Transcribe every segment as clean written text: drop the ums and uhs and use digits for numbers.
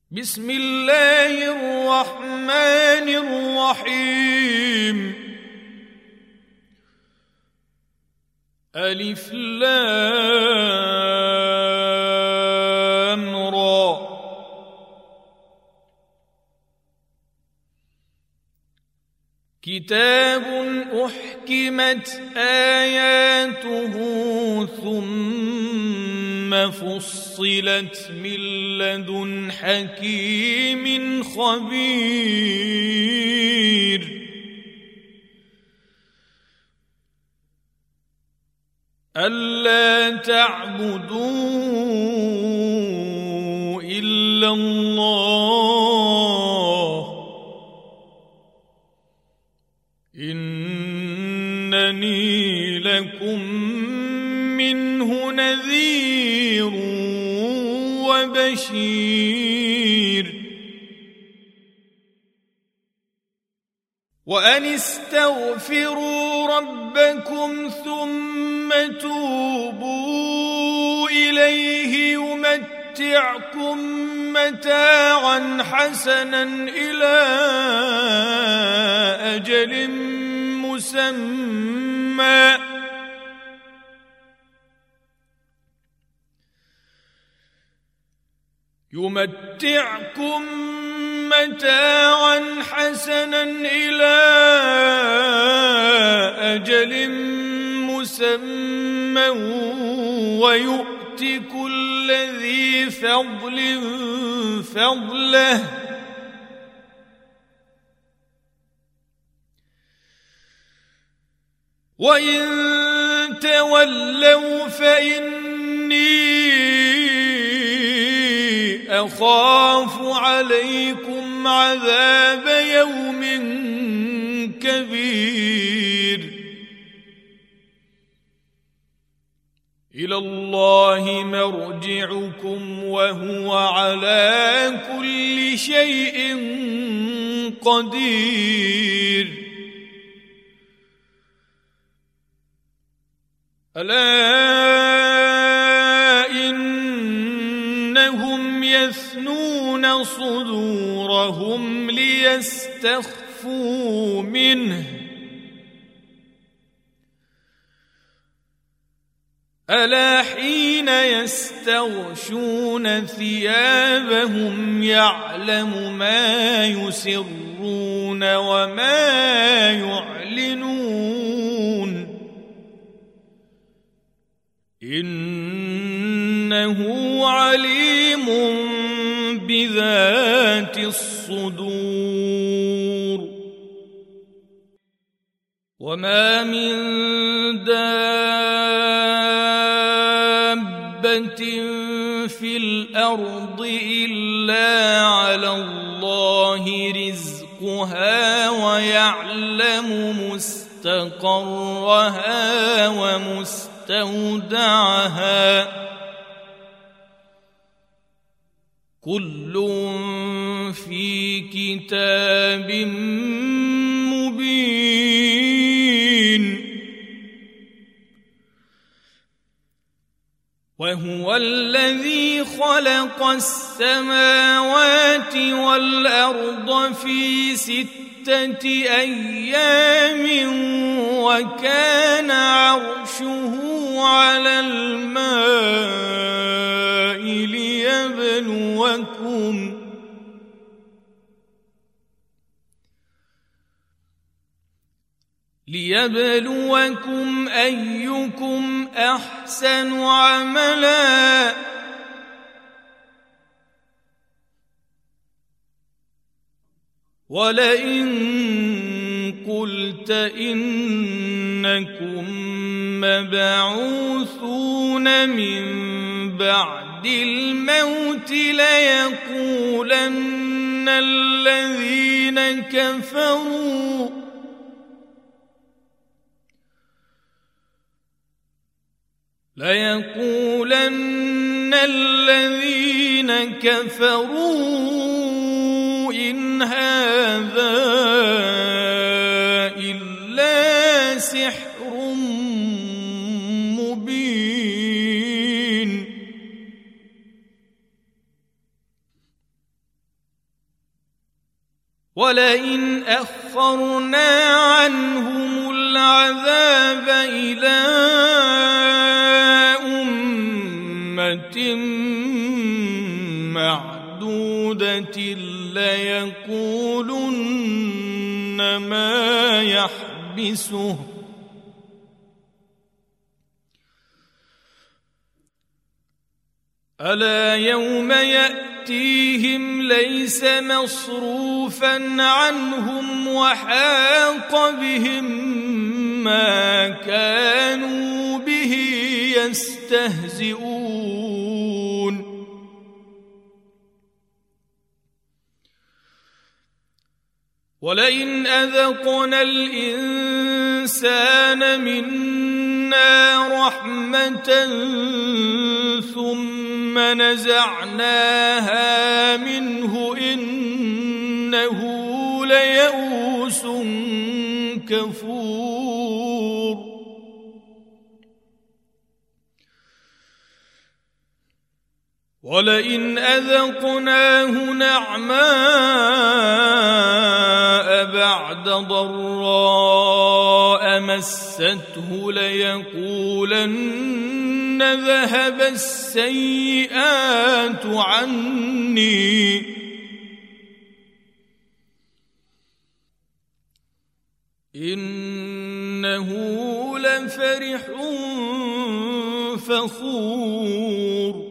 بسم الله الرحمن الرحيم. ألف لام را. كتاب أحكمت آياته ثم فصلت من لدن حكيم خبير. ألا تعبدوا إلا الله إنني لكم منه نذير وبشير. وأن استغفروا ربكم ثم توبوا إليه يمتعكم متاعا حسنا إلى أجل مسمى ويؤت كل ذي فضل فضله وإن تولوا فإني أخاف عليكم عذاب يوم كبير. إلى الله مرجعكم وهو على كل شيء قدير. ألا إنهم يثنون صدورهم ليستخفوا منه ألا حين يستغشون ثيابهم يعلم ما يسرون وما يعلنون إنه عليم بذات الصدور. وما من دابة في الأرض إلا على الله رزقها ويعلم مستقرها ومستودعها كل في كتاب مبين. وهو الذي خلق السماوات والأرض في 6 أيام وكان عرشه على الماء ليبلوكم أيكم أحسن عملا ولئن قلت إنكم مبعوثون من بعد الموت ليقولن الذين كفروا إن هذا إلا سحر مبين. ولئن أخرنا عنهم العذاب إلى أمة معدودة ليقولن ما يحبسه ألا يوم يأتيهم ليس مصروفا عنهم وحاق بهم ما كانوا به يستهزئون ولئن أذقنا الإنسان منا رحمة ثم نزعناها منه إنه ليئوس كفور ولئن أذقناه نعماء بعد ضراء مسته ليقولن ذهب السيئات عني إنه لفرح فخور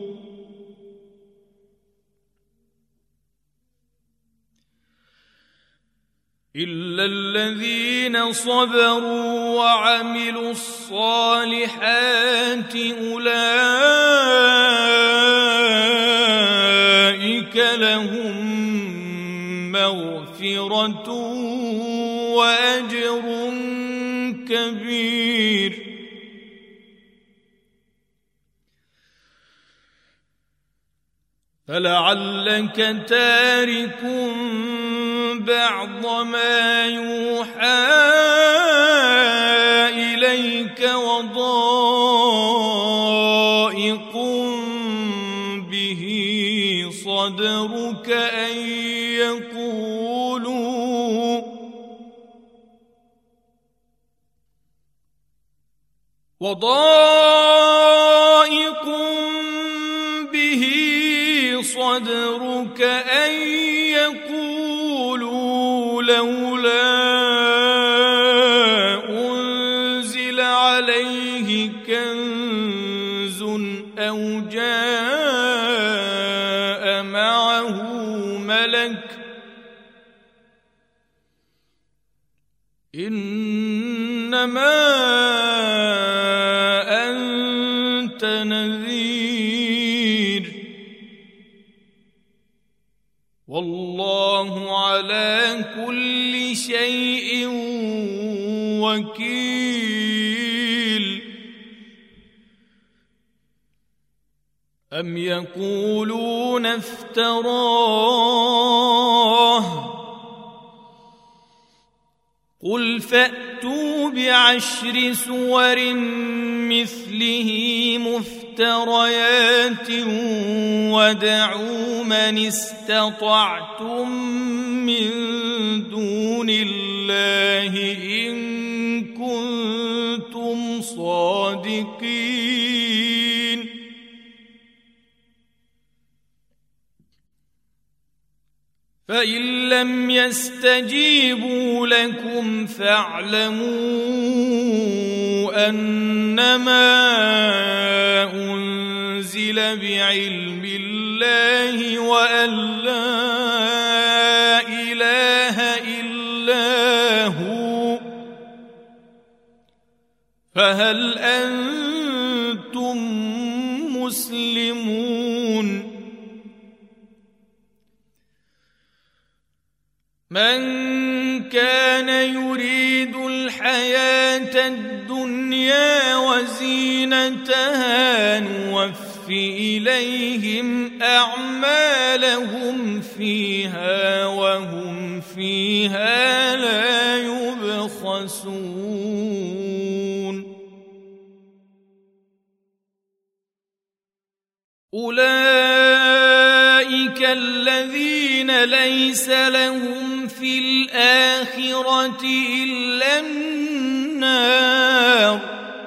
إلا الذين صبروا وعملوا الصالحات أولئك لهم مغفرة وأجر كبير فلعلك تارك بعض ما يوحى إليك وضائق به صدرك أن يقولوا لولا أنزل عليه كنز أو جاء معه ملك إنما أنت نذير والله على كل شيء وكيل أم يقولون افتراه قل فأتوا بعشر سور مثله مفتريات ودعوا من استطعتم من دون الله إن كنتم صادقين فإن لم يستجيبوا لكم فاعلموا أنما أنزل بعلم الله وأن لا إله إلا هو فهل أنتم مسلمون من كان يريد الحياة الدنيا وزينتها نوف إليهم أعمالهم فيها وهم فيها لا يبخسون أولئك الذين ليس لهم في الآخرة إلا النار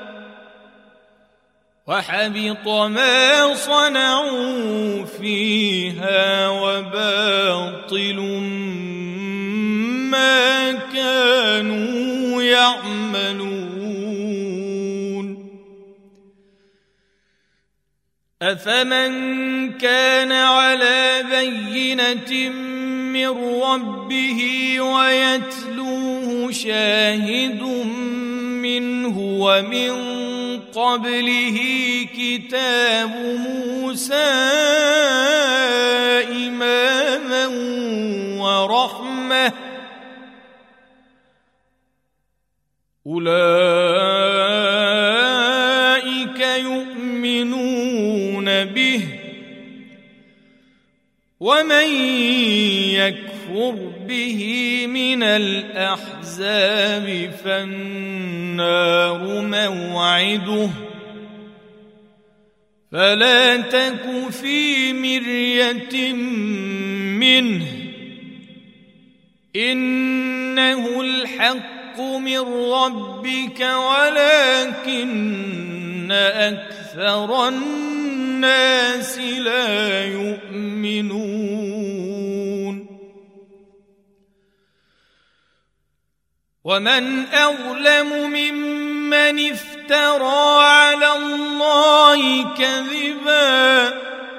وحبط ما صنعوا فيها وباطل ما كانوا يعملون. أفمن كان على بينة من ربه ويتلوه شاهد منه ومن قبله كتاب موسى إماما ورحمة أولئك يؤمنون به ومن يكفر به من الأحزاب فالنار موعده فلا تك في مرية منه إنه الحق من ربك ولكن أكثر الناس لا يؤمنون. ومن أظلم ممن افترى على الله كذبا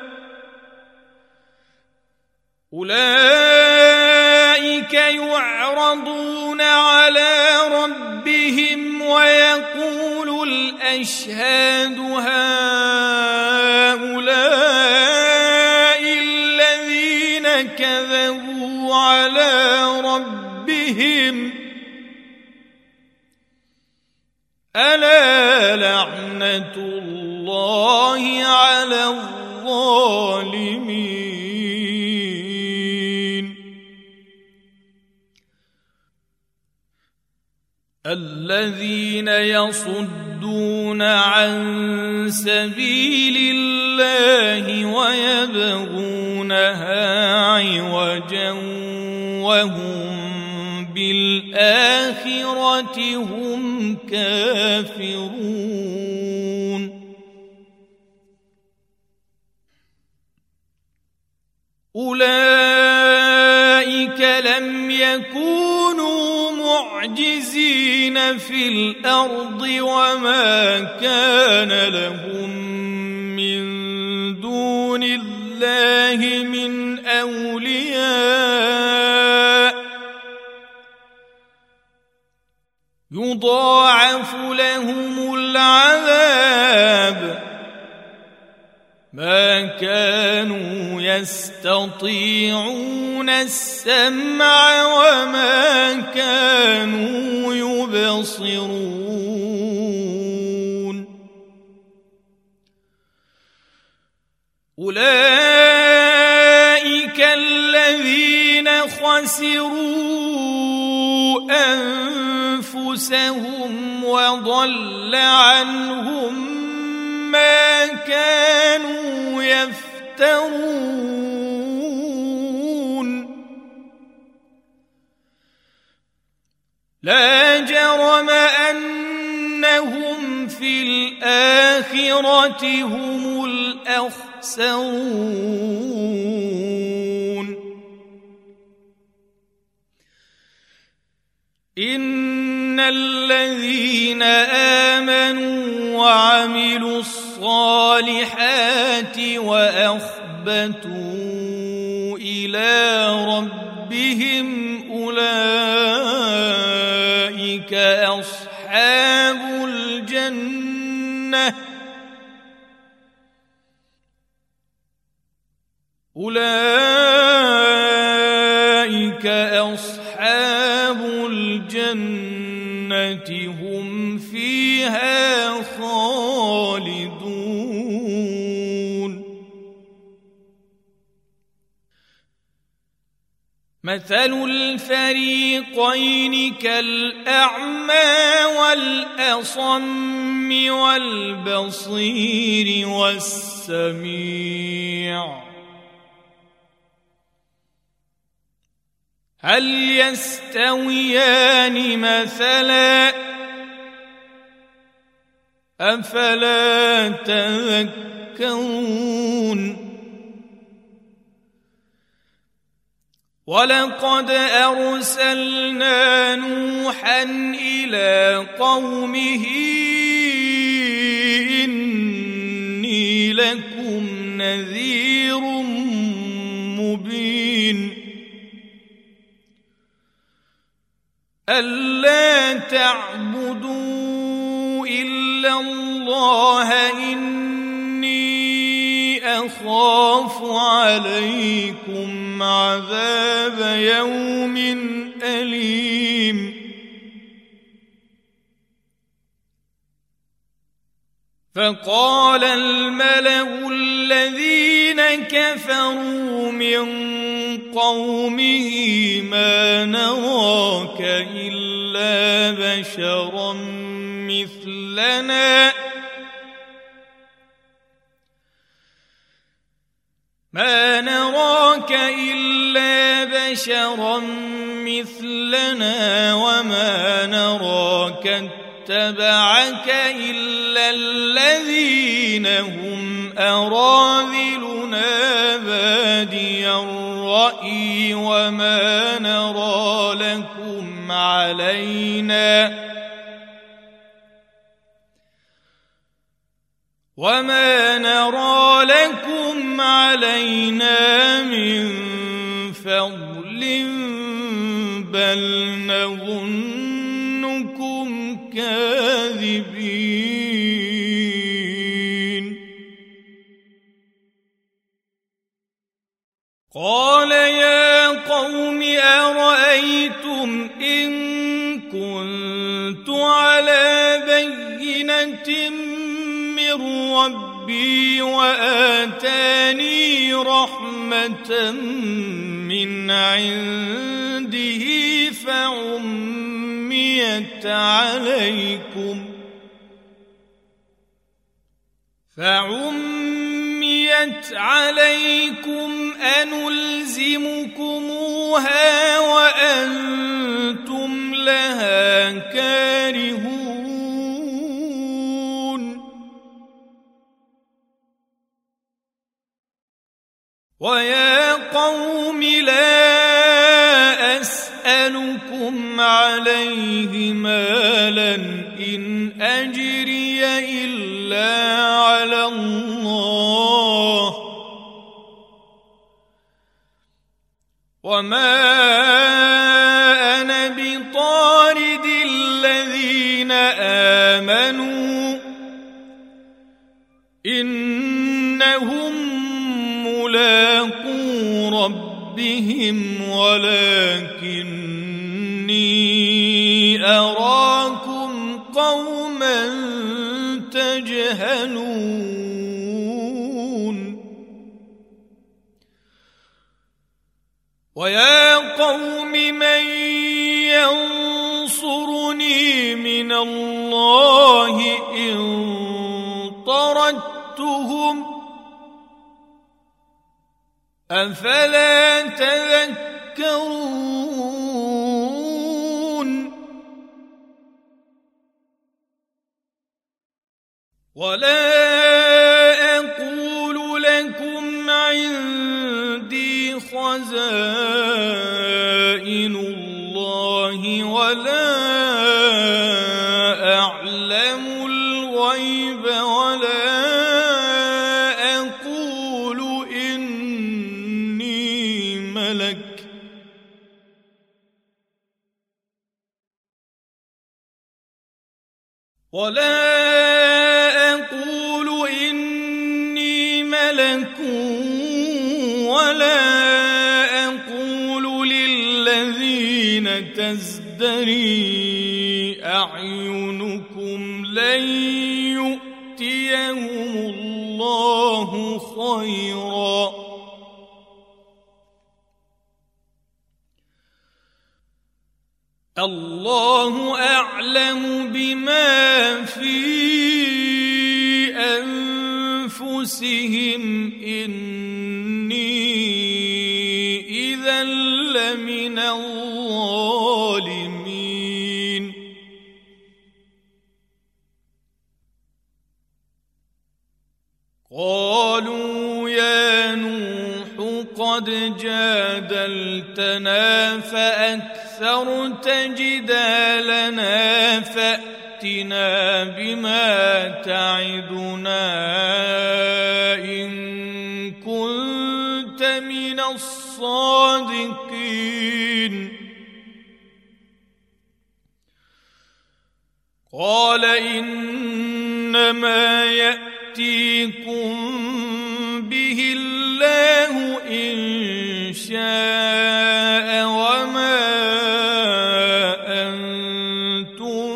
أولئك يعرضون على ربهم ويقول الأشهاد هؤلاء الذين كذبوا على ربهم ألا لعنة الله على الظالمين. الذين يصدون عن سبيل الله ويبغونها عوجا وهم بالآخرة هم كافرون. أولئك لم يكونوا معجزين في الأرض وما كان لهم من دون الله من أولياء يضاعف لهم العذاب ما كانوا يستطيعون السمع وما كانوا يبصرون. أولئك الذين خسروا أنفسهم وضل عنهم ما كانوا يفترون. لا جرم أنهم في الآخرة هم الأخسرون. إن الذين آمنوا وعملوا الصالحات وأخبتوا إلى ربهم أولئك أصحاب الجنة هم فيها خالدون. مثل الفريقين كالأعمى والأصم والبصير والسميع هل يستويان مثلا أفلا تذكرون ولقد أرسلنا نوحا إلى قومه إني لكم نذير مبين ألا تعبدوا إلا الله إني أخاف عليكم عذاب يوم أليم فقال الملأ الذين كفروا من قومه ما نراك إلا بشرا مثلنا وما نراك اتبعك إلا الذين هم أراذلنا بادي الرأي وما نرى لكم علينا من فضل بل نظنكم كاذبين قال يا قوم أرأيتم إن كنت على بينة من ربي وآتاني رحمة من عنده فعميت عليكم أنلزمكموها وأنتم لها كارهون ويا قوم لا أسألكم عليه مالا إن أجري إلا على الله وما أنا بطارد الذين آمنوا إنهم ملاقو ربهم ولكني أراكم قوما تجهلون ويا قوم من ينصرني من الله إن طردتهم أفلا تذكرون ولا أقول لكم عندي خزائن الله ولا أعلم الغيب ولا أقول إني ملك ولا أقول للذين تزدري أعينكم لن يؤتيهم الله خيرا الله أعلم بما في أنفسهم إني إذا لمن الظالمين قالوا يا نوح قد جادلتنا فأكثرت جدالنا فأتنا بما تعدنا إن كنت من الصادقين قال إنما يأتيكم به الله إن شاء وما أنتم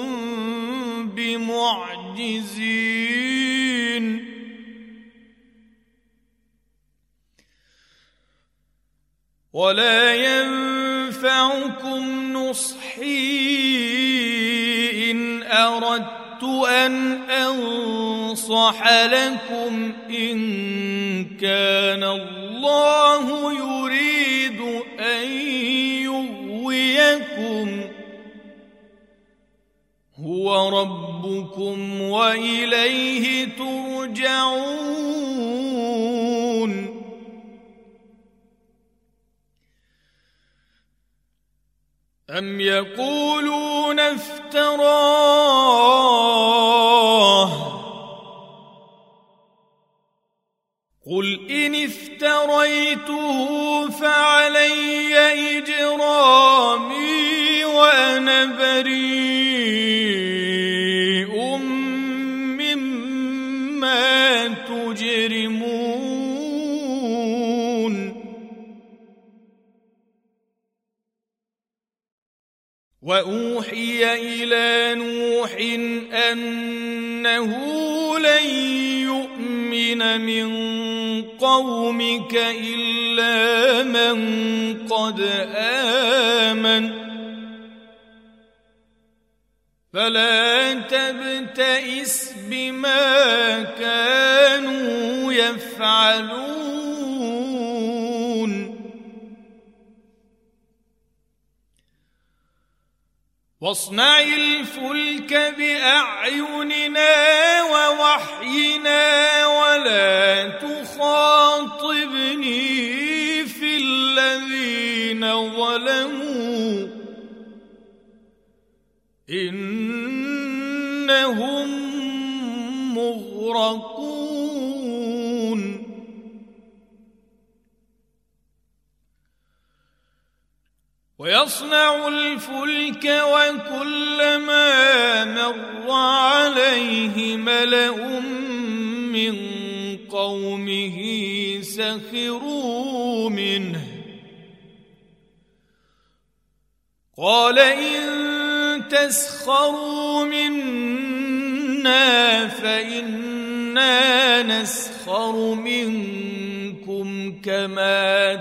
بمعجزين ولا ينفعكم نصحي إن أردت أن أنصح لكم إن كان الله يريد أن يغويكم هو ربكم وإليه ترجعون أم يقولون افتراه قل إن افتريته فعلي إجرامي وأنا بريء مما تجرمون وأوحي إلى نوح أنه لن يؤمن من قومك إلا من قد آمن فلا تبتئس بما كانوا يفعلون واصنع الفلك بأعيننا ووحينا ولا تخاطبني في الذين ظلموا إنهم مغرقون ويصنع الفلك وكلما مر عليه ملأ من قومه سخروا منه قال إن تسخروا منا فإنا نسخر منكم كما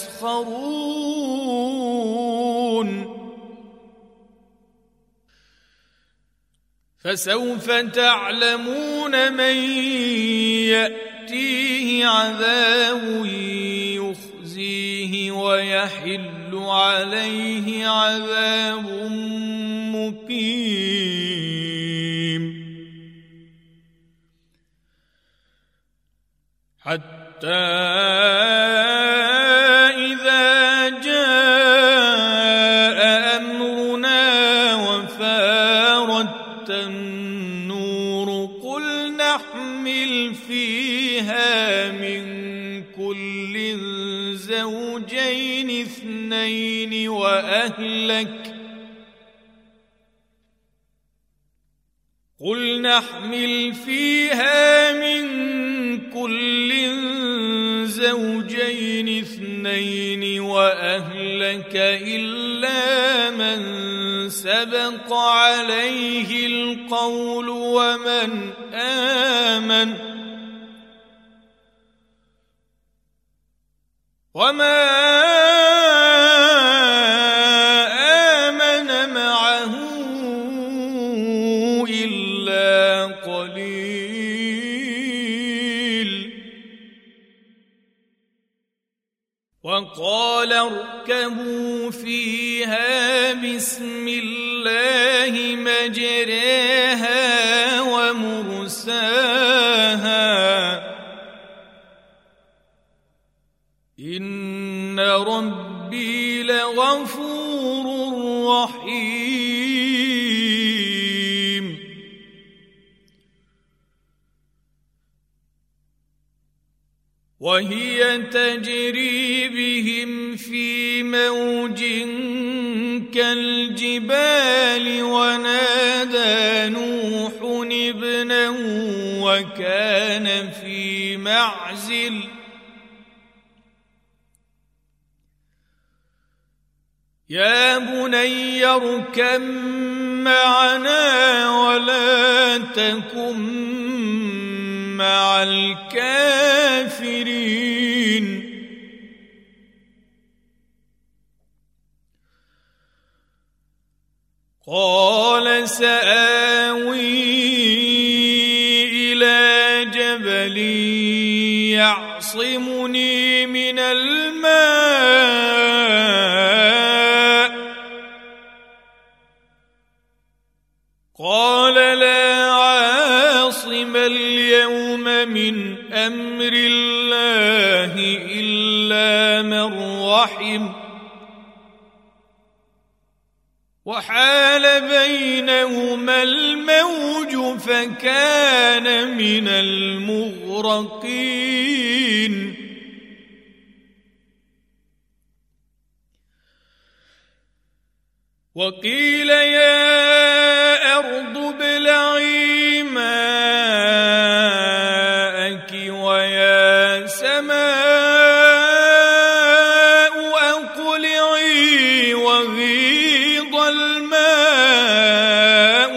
تسخرون فسوف تعلمون من يأتيه عذاب يخزيه ويحل عليه عذاب مقيم حتى إذا جاء أمرنا وفارت النور قل نحمل فيها من كل زوجين اثنين وأهلك إلا من سبق عليه القول ومن آمن وما آمن معه إلا قليل وقال فاركبوا فيها بسم الله مجريها ومرساها إن ربي لغفور رحيم وهي تجري بهم في موج كالجبال ونادى نوح ابنه وكان في معزل يا بني اركب معنا ولا تكن مع الكافرين قال سآوي إلى جبل يعصمني من الماء قال لا عاصم اليوم من أمر الله إلا من رحم وحال بينهما الموج فكان من المغرقين وقيل يا أرض ابلعي ماءك ويا سماء أقلعي وغيض الماء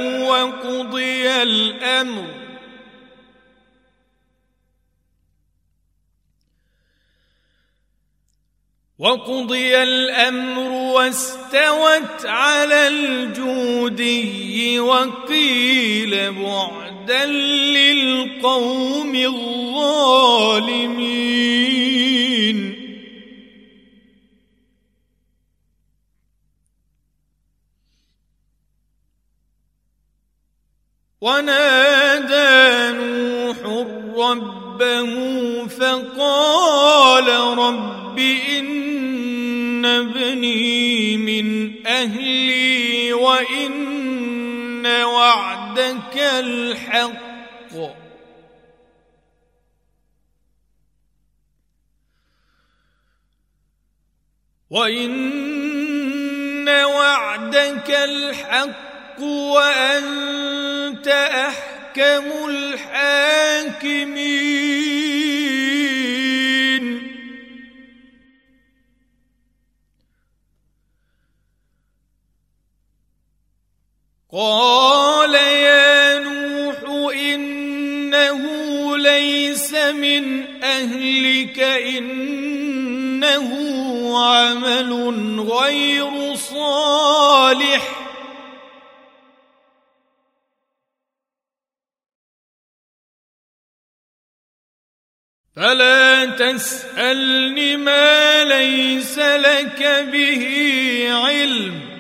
وقضي الأمر واستوت على الجودي وقيل بعدا للقوم الظالمين ونادى نوح ربه فقال رب إن ابني من أهلي وإن وعدك الحق وأنت أحكم الحاكمين قال يا نوح إنه ليس من أهلك إنه عمل غير صالح فلا تسألني ما ليس لك به علم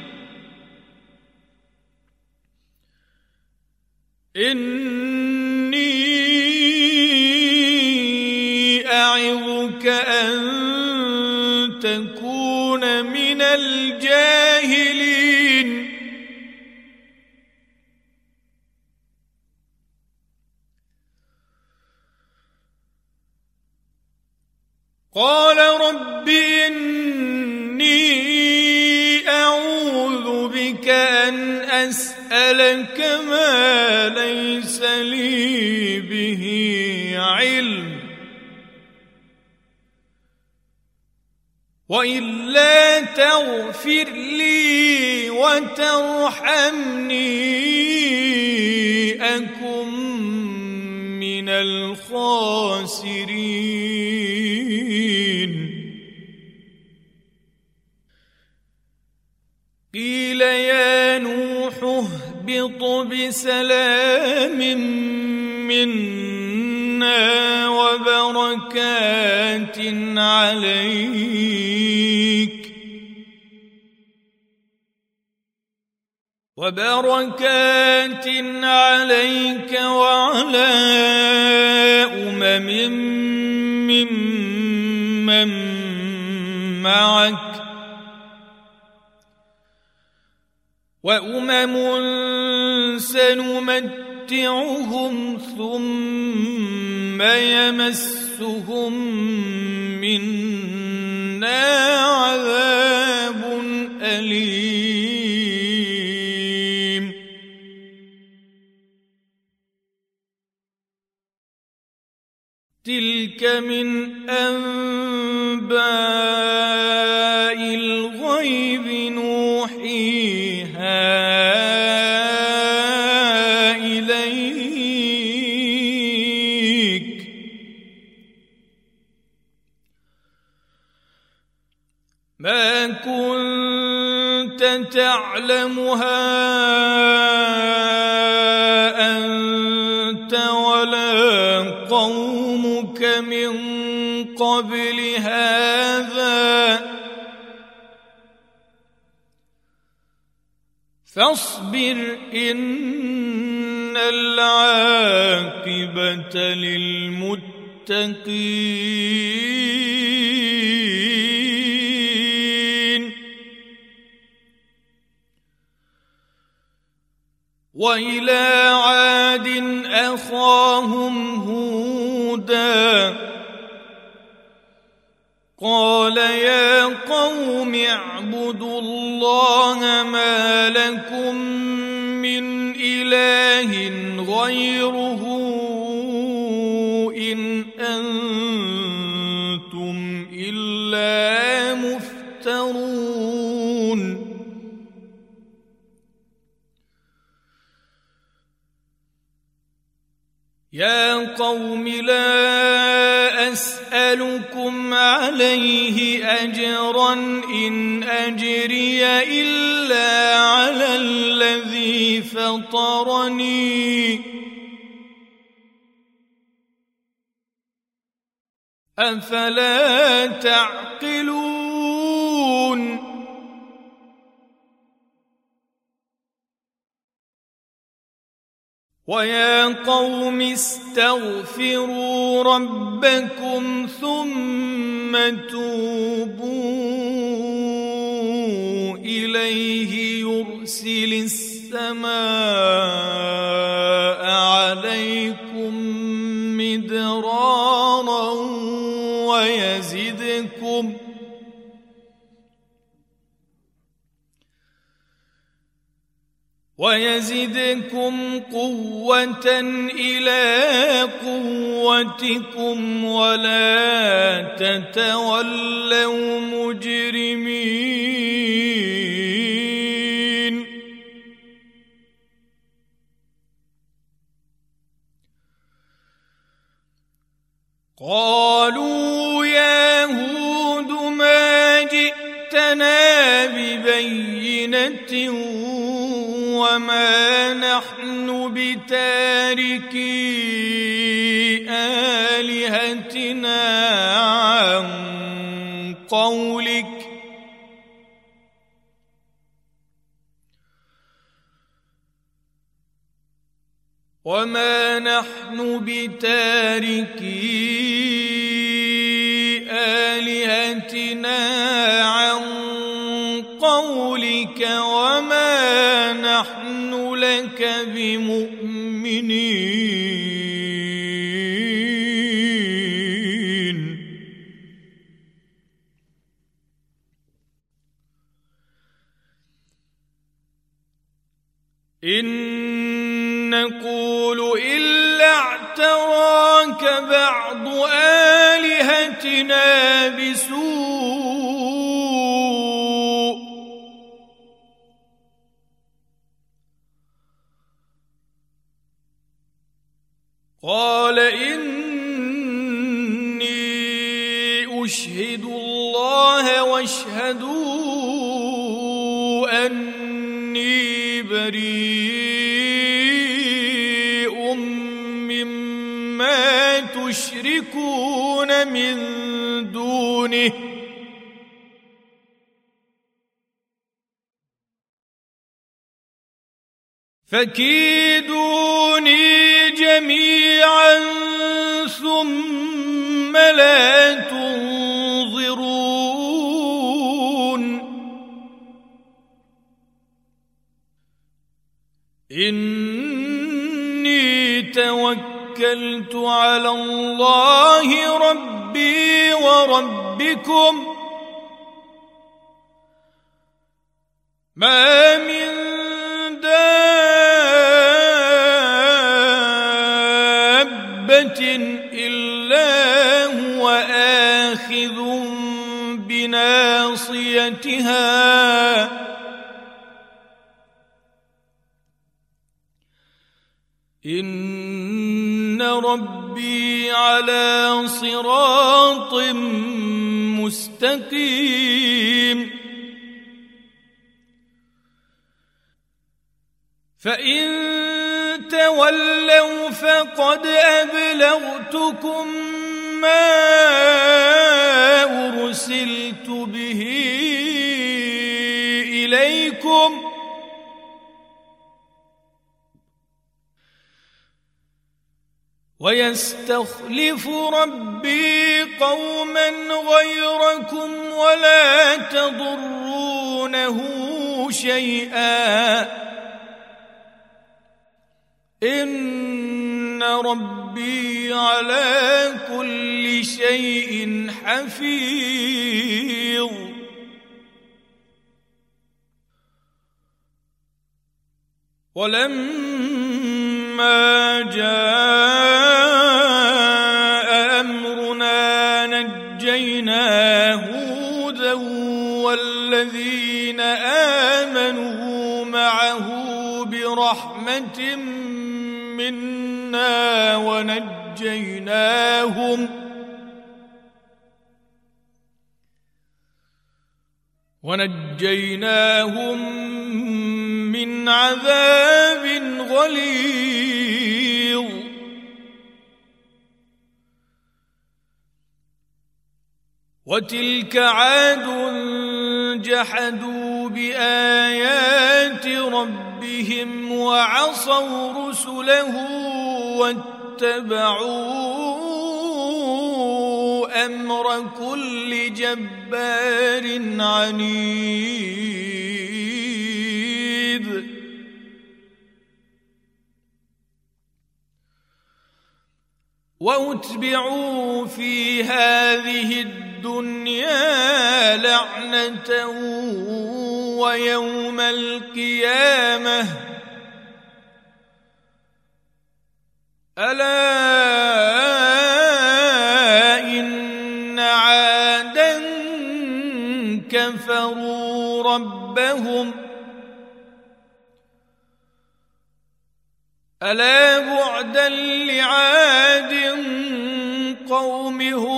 إني أعظك أن تكون من الجاهلين قال رب إني أعوذ بك أن أسألك ما ليس لي به علم وإلا تغفر لي وترحمني أكن من الخاسرين قيل يا نوح اهبط بسلام منا وبركات عليك وبركات عليك وعلى ممن معك سنمتعهم ثم يمسهم منا عذاب أليم تلك من أنباء الغيب نوحيها إليك ما كنت تعلمها أنت ولا قومك من قبل هذا فاصبر إن العاقبة للمتقين وإلى عاد أخاهم هودا قال يا قوم اعبدوا الله ما لكم من إله غيره إن أنتم إلا مفترون يا قوم لا أسألكم عليه أجرا إن أجري إلا على الذي فطرني أفلا تعقلون ويا قوم استغفروا ربكم ثم توبوا إليه يرسل السماء عليكم مدرارا ويزدكم قوة إلى قوتكم ولا تتولوا مجرمين قالوا يا هود ما جئتنا ببينة وما نحن بتاركي آلهتنا عن قولك وما نحن بتاركي آلهتنا عن قولك وما نحن لك بمؤمنين إن نقول إلا اعتراك بعض آلهتنا بسوء قال إني أشهد الله واشهدوا أني بريء مما تشركون من دونه فكيدوني جميعا ثم لا تنظرون إني توكلت على الله ربي وربكم ما من دابة إلا هو آخذ بناصيتها إن ربي على صراط مستقيم فإن تولوا فقد أبلغتكم ما أرسلت به إليكم ويستخلف ربي قوما غيركم ولا تضرونه شيئا إن ربي على كل شيء حفيظ ولما جاء أمرنا نجينا هودا والذين آمنوا معه برحمة منا ونجيناهم من عذاب غليظ وتلك عاد جحدوا بآيات ربهم وعصوا رسله واتبعوا أمر كل جبار عنيد وأتبعوا في هذه الدنيا لعنة ويوم القيامة ألا إن عادا كفروا ربهم ألا بعدا لعاد قوم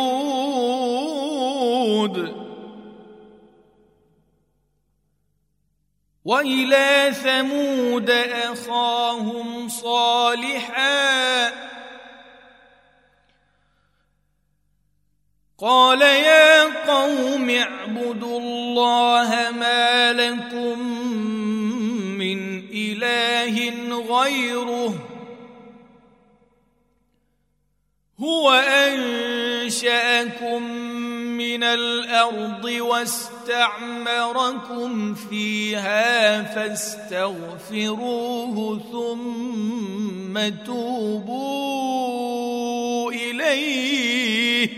هود وإلى ثمود أخاهم صالحا قال يا قوم اعبدوا الله ما لكم من إله غيره هو أنشأكم من الأرض واستعمركم فيها فاستغفروه ثم توبوا إليه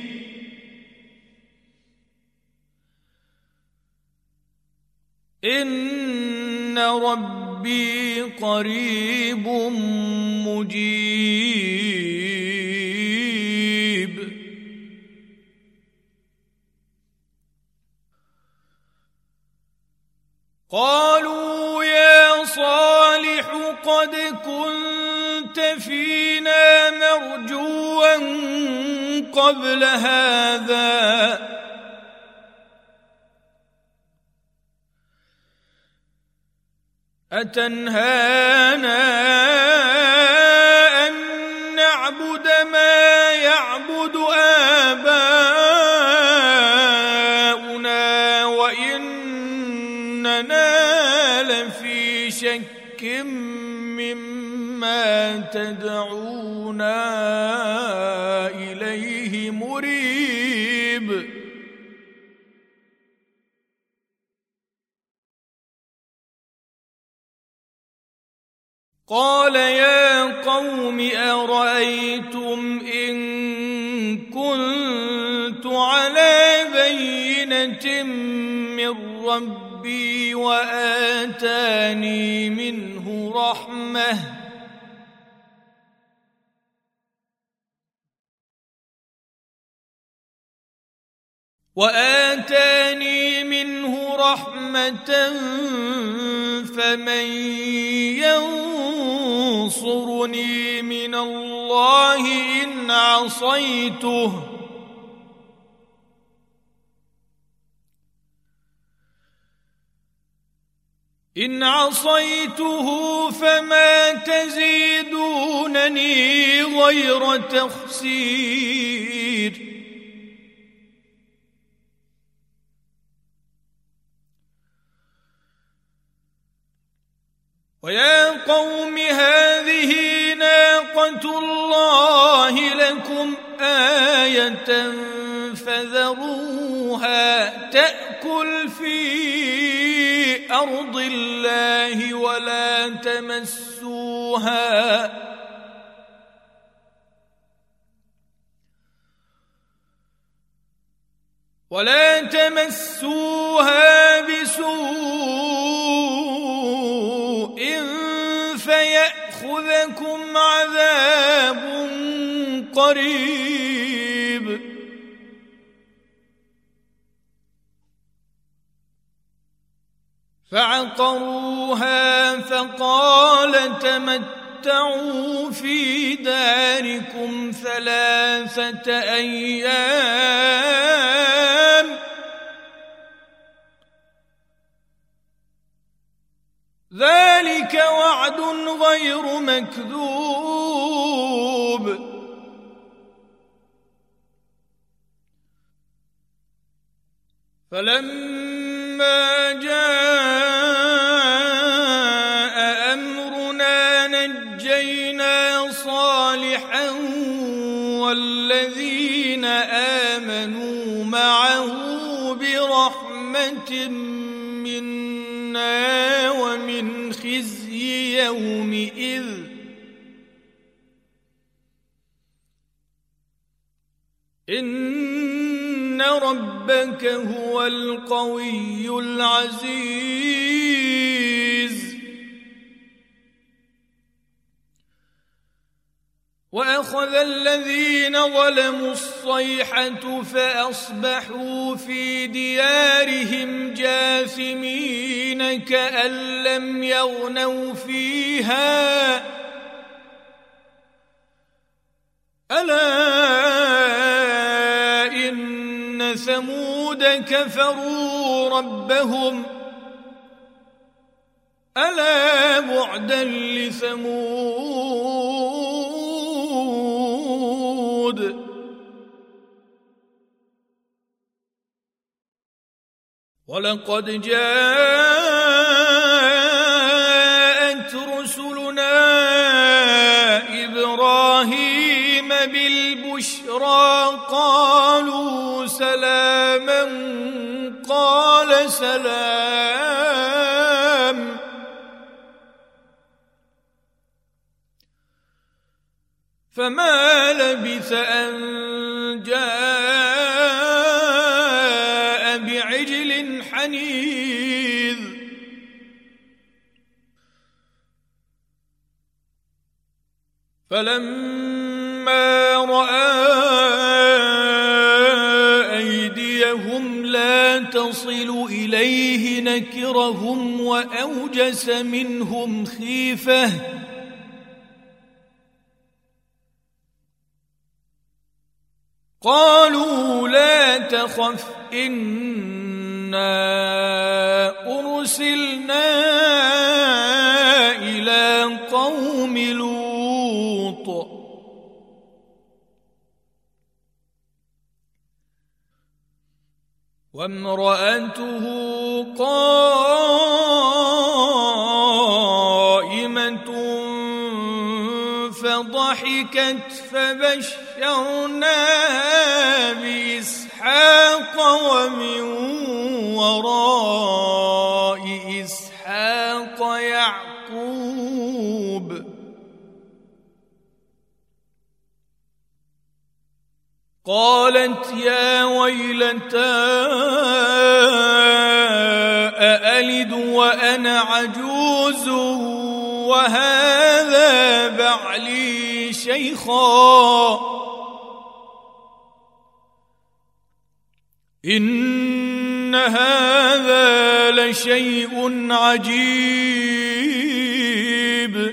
إن ربي قريب مجيب قالوا يا صالح قد كنت فينا مرجوا قبل هذا أتنهانا أن نعبد ما يعبد آباؤنا وإننا لفي شك شيء مما تدعونا إليه مريب قال يا قوم أرأيتم إن كنت على بينة من ربي وآتاني منه رحمة فمن ينصرني من الله إن عصيته فما تزيدونني غير تخسير ويا قوم هذه ناقة الله لكم آية فذروها تأكل في أرض الله ولا تمسوها بسوء فيأخذكم عذاب قريب فعقروها فقال تمتعوا في داركم 3 أيام ذلك وعد غير مكذوب فلما جاء أمرنا نجينا صالحا والذين آمنوا معه برحمة منا ومن خزي يومئذ إن ربك هو القوي العزيز وأخذ الذين ظلموا الصيحة فأصبحوا في ديارهم جاثمين كأن لم يغنوا فيها ألا إن ثمود كفروا ربهم ألا بعدا لثمود ولقد جاءت رسلنا إبراهيم بالبشرى قالوا سلاما قال سلام فما لبث أن جاء بعجل حنيذ فلما رأى أيديهم لا تصل إليه نكرهم وأوجس منهم خيفة قالوا لا تخف إنا أرسلنا إلى قوم لوط وامرأته قائمة فبشرناها بإسحاق ومن وراء إسحاق يعقوب قالت يا ويلتى أألد وأنا عجوز وهذا بعلي شيخا إن هذا لشيء عجيب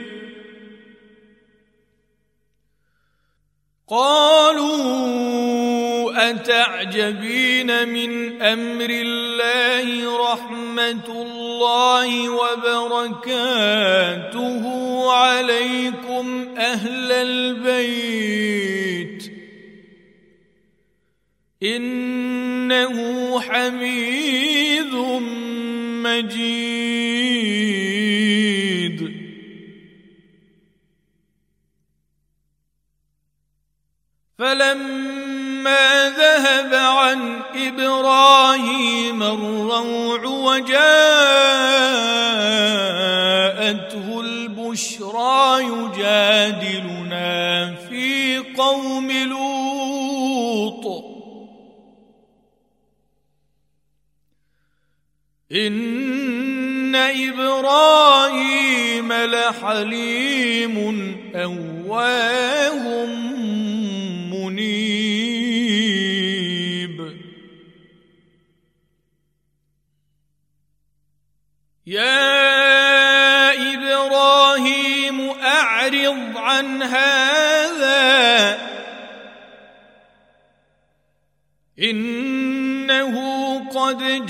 قالوا أتعجبين من أمر الله رحمة الله وبركاته عليكم أهل البيت إنه حميد مجيد فلما ذهب عن إبراهيم الروع وجاءته البشرى يجادلنا في قوم لوط إن إبراهيم لحليم أواه منيب يا إبراهيم أعرض عن هذا إنه قد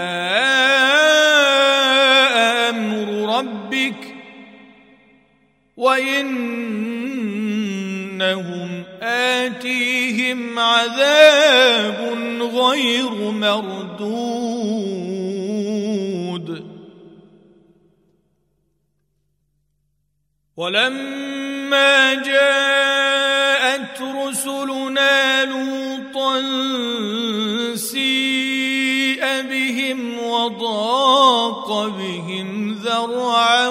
جاء أمر ربك وإنهم آتيهم عذاب غير مردود ولما جاءت رسلنا لوطا سيء بهم وضاق بهم ذرعا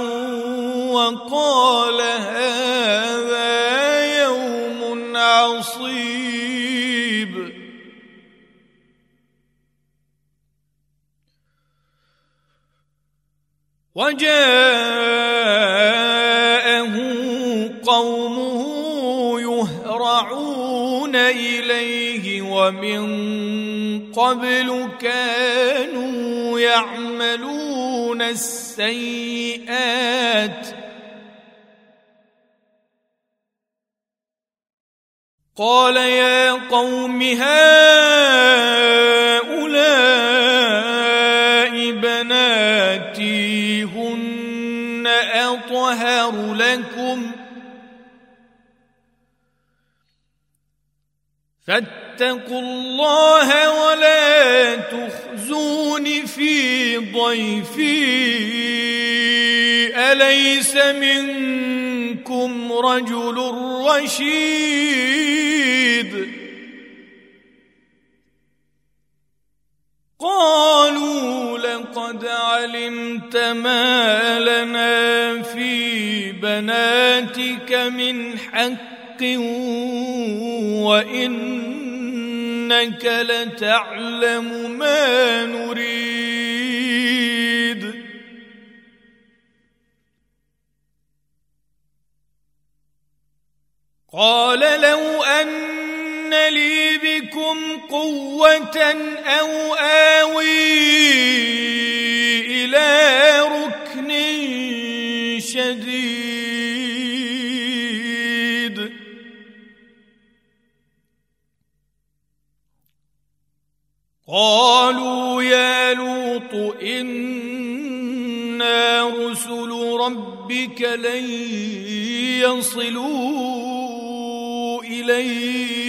وقال هذا يوم عصيب وجاءه قومه يهرعون إليه ومن قبل كانوا يعملون السيئات قال يا قوم هؤلاء بناتي هن أطهر لكم فاتقوا الله ولا تخزون في ضيفي أليس منكم رجل رشيد قالوا لقد علمت ما لنا في بناتك من حق وإنك لتعلم ما نريد قال لو أن لي بكم قوة أو آوي إلى ركن شديد قالوا يا لوط إنا رسل ربك لن يصلوا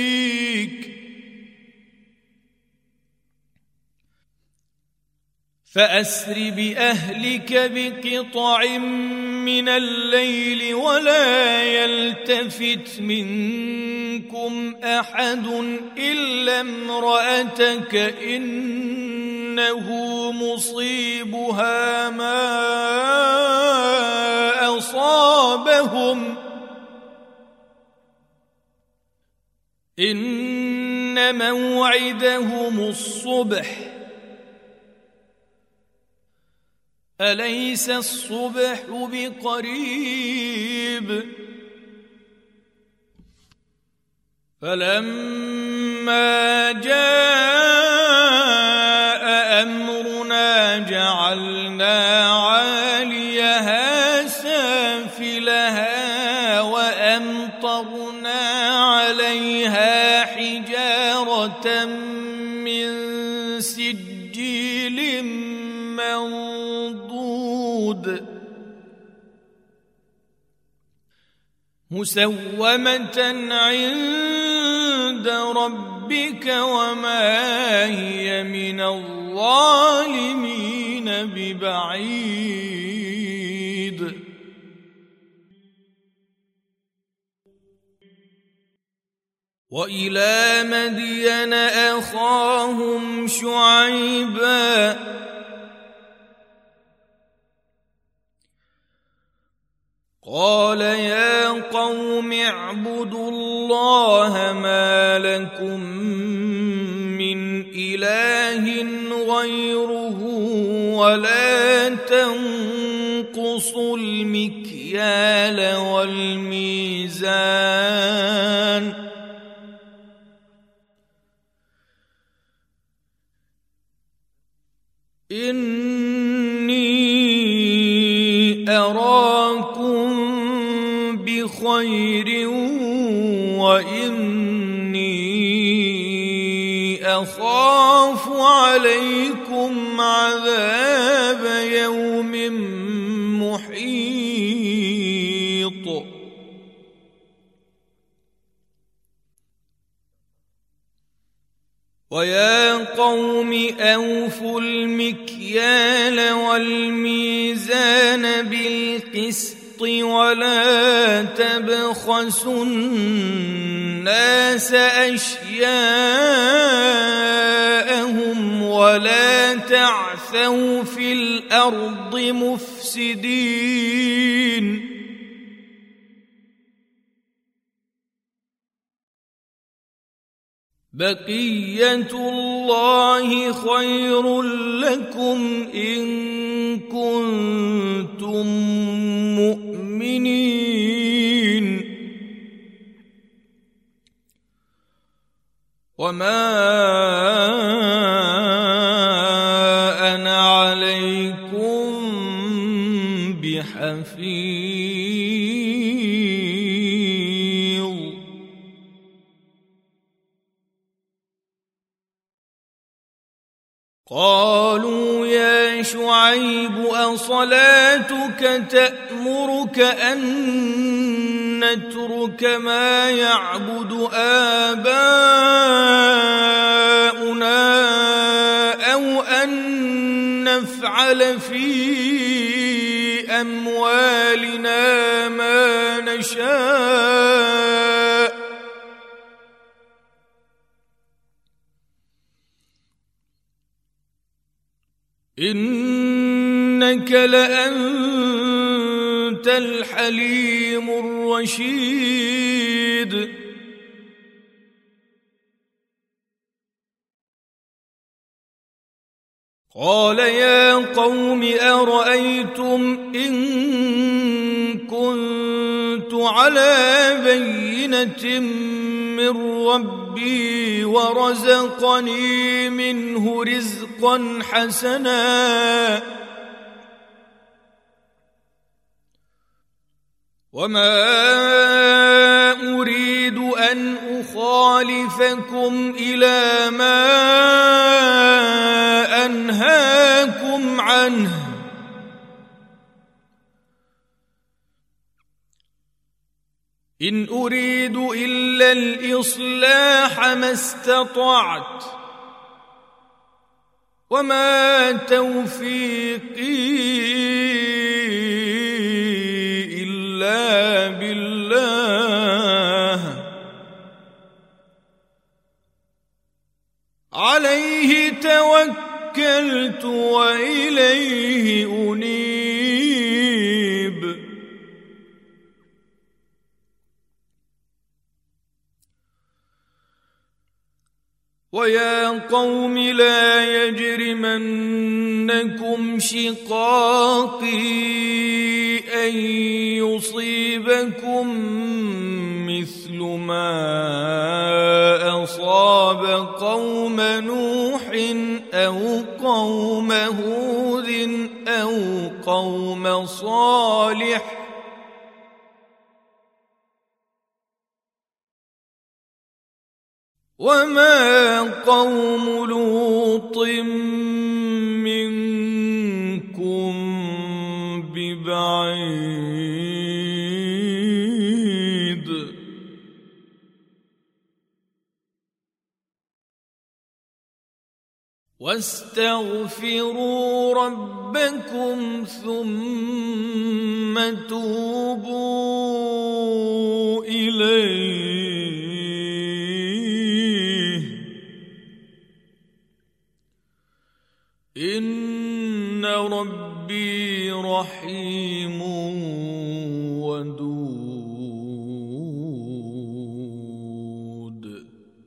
إليك فأسر بأهلك بقطع من الليل ولا يلتفت منكم أحد إلا امرأتك إنه مصيبها ما أصابهم إن موعدهم الصبح أليس الصبح بقريب فلما جاء أمرنا جعلنا عاليها سافلها وأمطرنا عليها حجارة من سجيل منضود مسومة عند ربك وما هي من الظالمين ببعيد وإلى مدين أخاهم شعيبا قال يا قوم اعبدوا الله ما لكم من إله غيره ولا تنقصوا المكيال والميزان إني أراكم بخير وإني أخاف عليكم عذاب يوم محيط ويا قوم أوفوا المكيال والميزان بالقسط ولا تبخسوا الناس أشياءهم ولا تعثوا في الأرض مفسدين بقية الله خير لكم إن كنتم مؤمنين وما أنا عليكم بحفيظ قالوا يا شعيب أصلاتك تأمرك أن نترك ما يعبد آباؤنا أو أن نفعل في أموالنا ما نشاء إنك لأنت الحليم الرشيد قال يا قوم أرأيتم إن كنت على بينة من ربي ورزقني منه رزقا حسنا وما أريد أن أخالفكم إلى ما أنهاكم عنه إن أريد إلا الإصلاح ما استطعت وما توفيقي إلا بالله عليه توكلت وإليه أنيب ويا قوم لا يجرمنكم شقاقي أن يصيبكم مثل ما أصاب قوم نوح أو قوم هود أو قوم صالح وما قوم لوط منكم ببعيد واستغفروا ربكم ثم توبوا إليه إن ربي رحيم ودود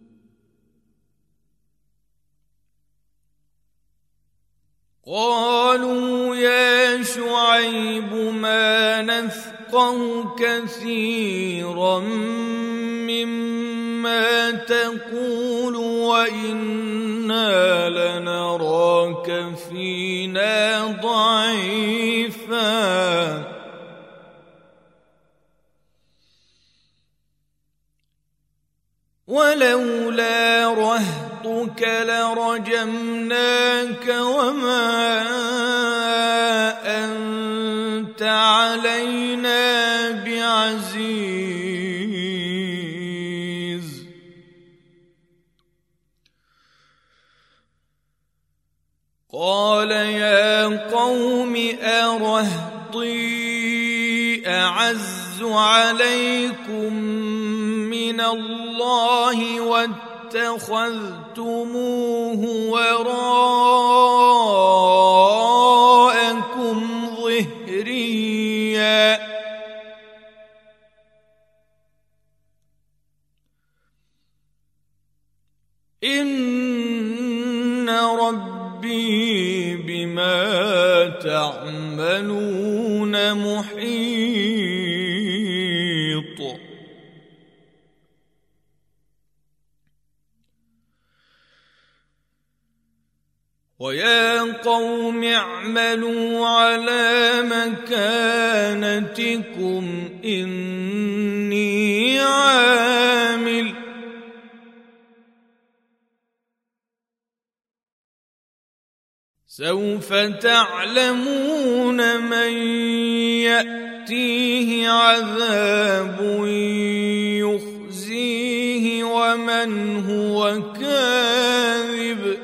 قالوا يا شعيب ما نفقه كثيرا مما تقول وإنا لنراك فينا ضعيفا ولولا رهطك لرجمناك وما أنت علينا بعزيز قال يا قوم أرهطي أعز عليكم من الله واتخذتموه وراءكم ظهريا إن ربي بما تعملون محيط ويا قوم اعملوا على مكانتكم إني عامل سوف تعلمون من يأتيه عذاب يخزيه ومن هو كاذب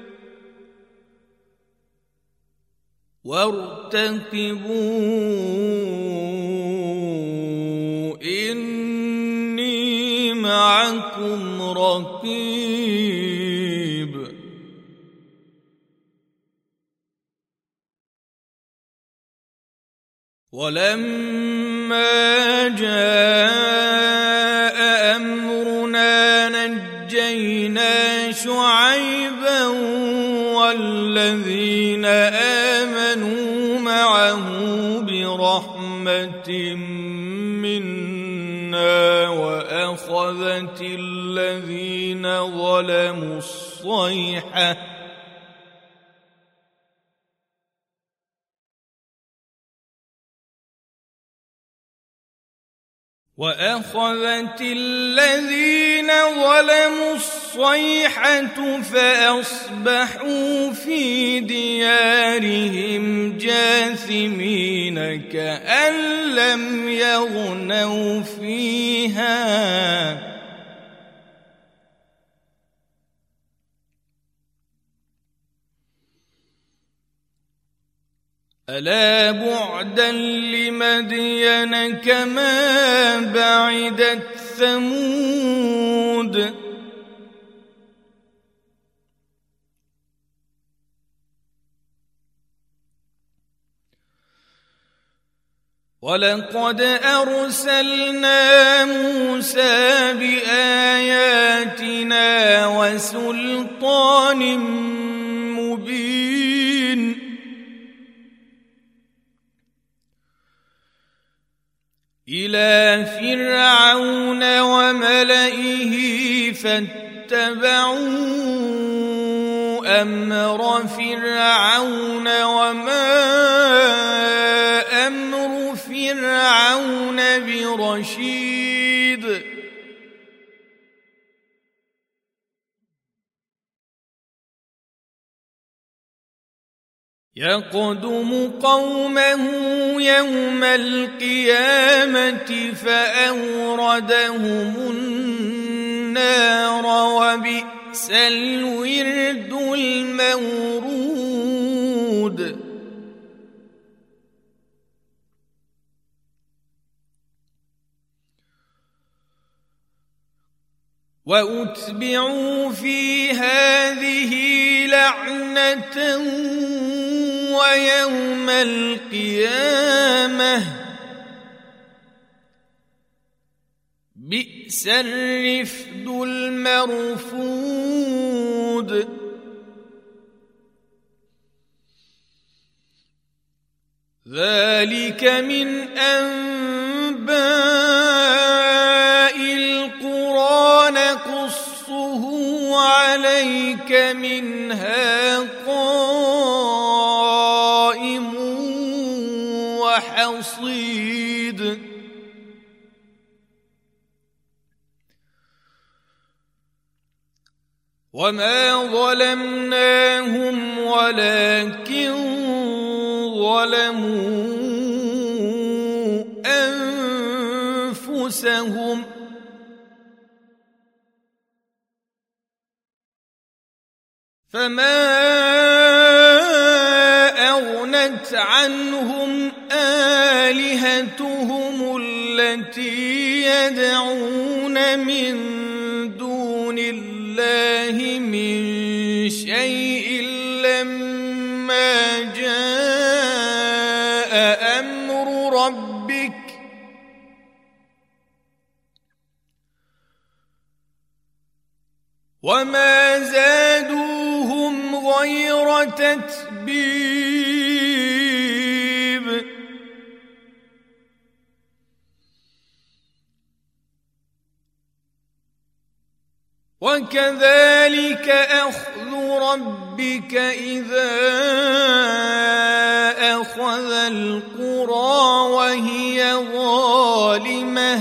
وارتقبوا إني معكم رقيب ولما جاء أمرنا نجينا شعيبا والذين آمنوا معه برحمة منا وأخذت الذين ظلموا الصيحة فأصبحوا في ديارهم جاثمين كأن لم يغنوا فيها ألا بعدا لمدين كما بعدت ثمود ولقد أرسلنا موسى بآياتنا وسلطان مبين إلى فرعون وملئه فاتبعوا أمر فرعون وما أمر فرعون برشيد يقدم قومه يوم القيامة فأوردهم النار وبئس الورد المورود وأتبعوا في هذه لعنة ويوم القيامة بئس الرفد المرفود ذلك من أنباء القرى نقصه عليك منها قائم وحصيد وما ظلمناهم ولكن ظلموا أنفسهم فما أغنت عنهم آلهتهم التي يدعون من دون الله من شيء لما جاء أمر ربك وما زادوهم غير تتبيب وكذلك أخذ ربك إذا أخذ القرى وهي ظالمة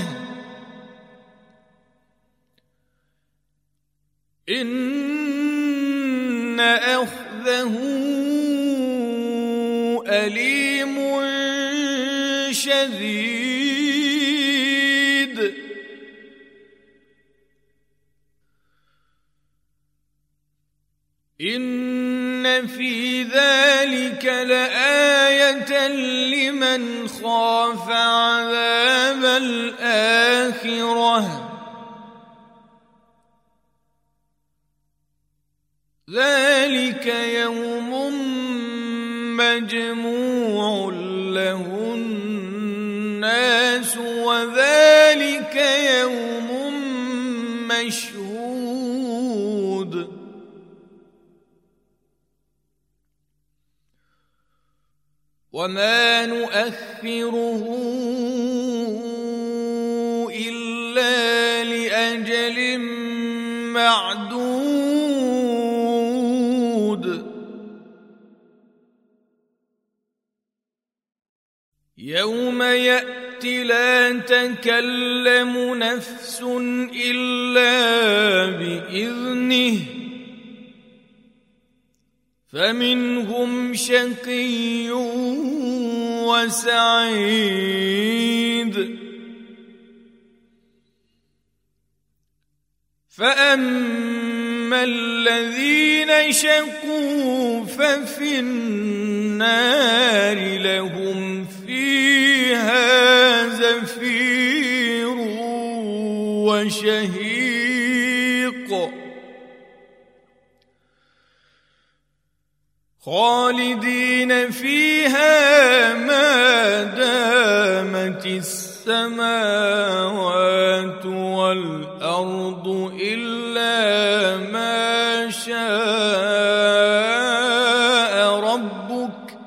إن أخذه أليم شديد إن في ذلك لآية لمن خاف عذاب الآخرة ذلك يوم مجموع له الناس وذلك يوم مشهود وما نؤخره إلا لأجل معدود يوم يأتي لا تكلم نفس إلا بإذنه فمنهم شقي وسعيد فأما فأما الذين شقوا ففي النار لهم فيها زفير وشهيق خالدين فيها ما دامت السماوات والأرض إلا ما شاء ربك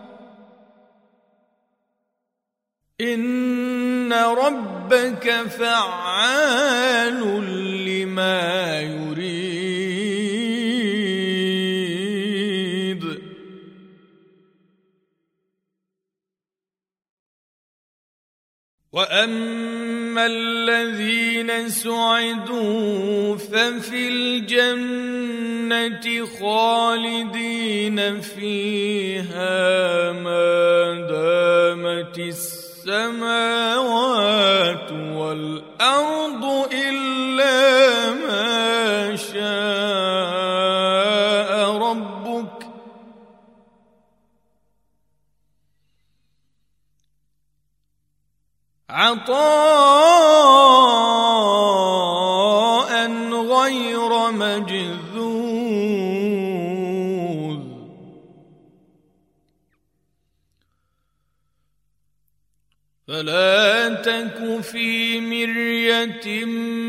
إن ربك فعال لما يريد. وأما الذين سعدوا ففي الجنة خالدين فيها ما دامت السماوات والأرض إلا ما شاء ربك عطاء غير مجذوذ. فلا تك في مرية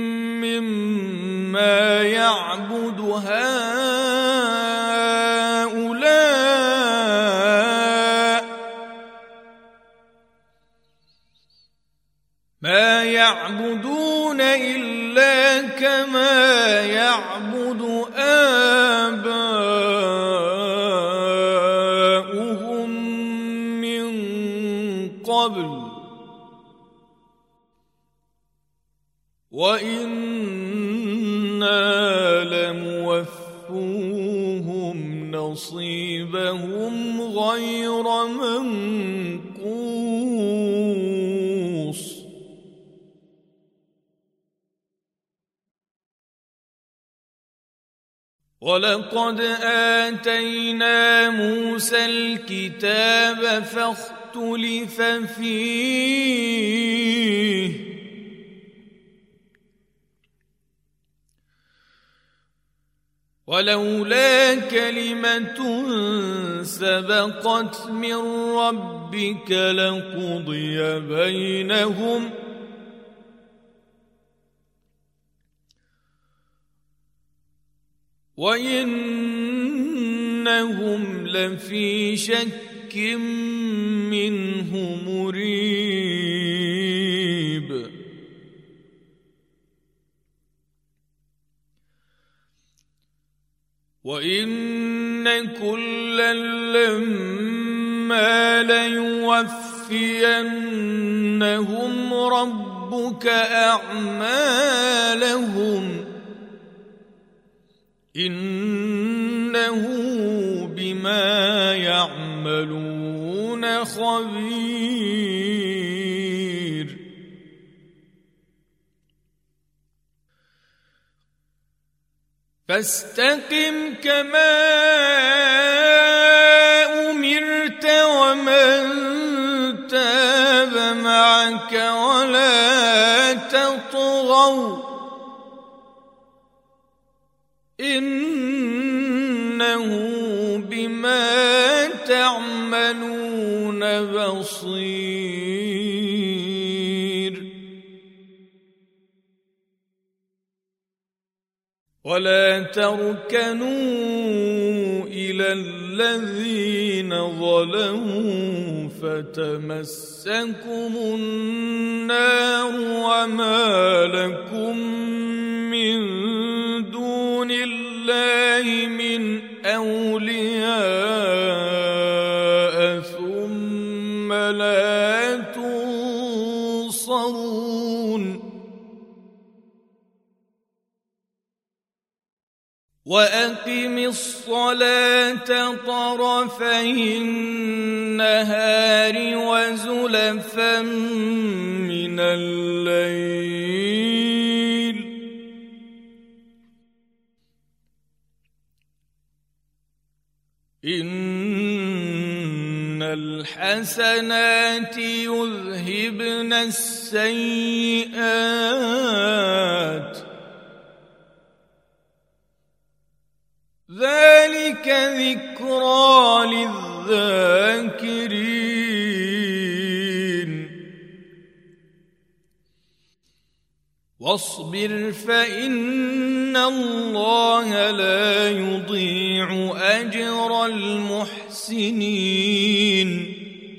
مما يعبد هؤلاء ما يعبدون إلا كما يعبد آباؤهم من قبل وإنا لموفوهم نصيبهم غير منقوص. ولقد آتينا موسى الكتاب فاختلف فيه ولولا كلمة سبقت من ربك لقضي بينهم وإنهم لفي شك منه مريب. وإن كلا لما ليوفينهم ربك أعمالهم إنه بما يعملون خبير. فاستقم كما أمرت ومن تاب معك ولا تطغوا إنه بما تعملون بصير. ولا تركنوا إلى الذين ظلموا فتمسكم النار وما لكم من دون الله من أولياء ثم لا تنصرون. وأقم الصلاة طرفي النهار وزلفا من الليل إن الحسنات يذهبن السيئات ذلك ذكرى للذاكرين واصبر فإن الله لا يضيع أجر المحسنين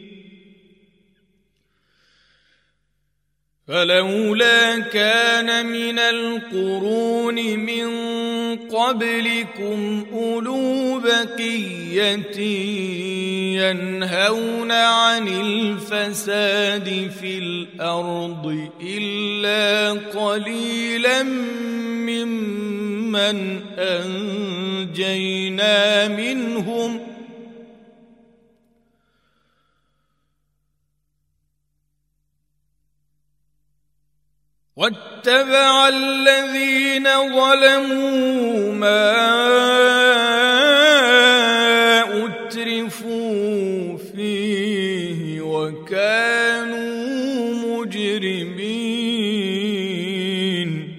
فلولا كان من القرون من قبلكم أولو بقية ينهون عن الفساد في الأرض إلا قليلا ممن أنجينا منهم واتبع الذين ظلموا ما أترفوا فيه وكانوا مجرمين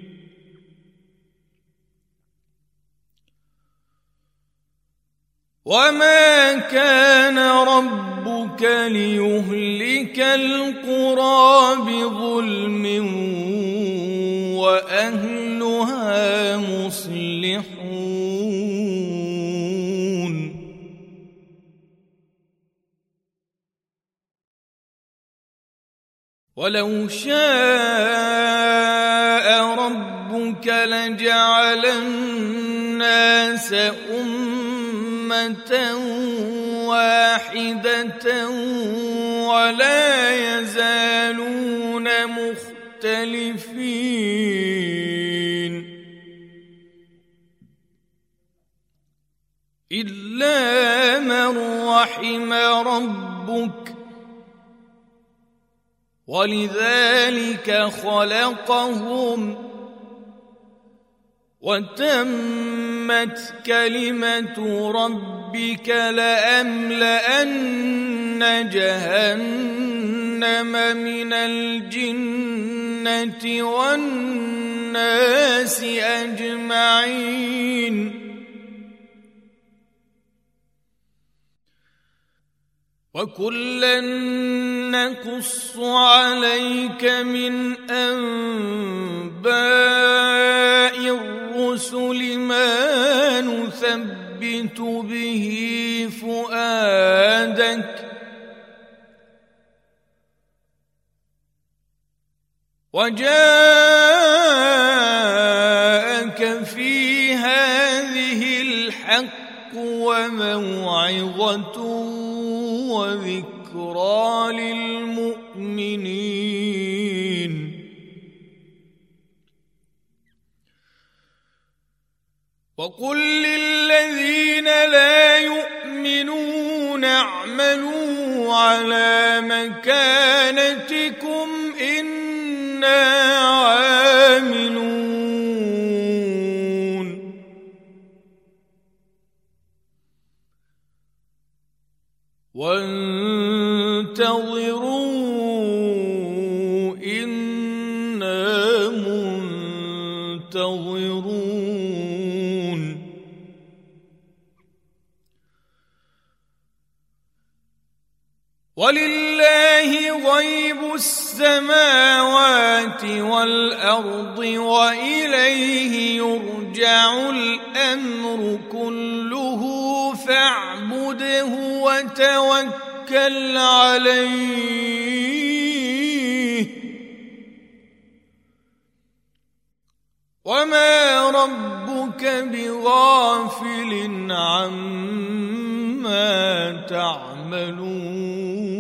وما كان ربك ليهلك القرى بظلم وأهلها مصلحون ولو شاء ربك لجعل الناس أمة واحدة ولا يزالون مختلفين إلا من رحم ربك ولذلك خلقهم وتمت كلمة ربك لأملأن جهنم من الجنة والناس أجمعين وكلا نقص عليك من أنباء الرسل ما نثبت به فؤادك وجاءك في هذه الحق وموعظة وذكرى للمؤمنين وقل للذين لا يؤمنون اعملوا على مكانتكم إنا عاملون وانتظروا إنا منتظرون ولله غيب السماوات والأرض وإليه يرجع الأمر كله فاعبده وتوكل عليه وما ربك بغافل عما تعملون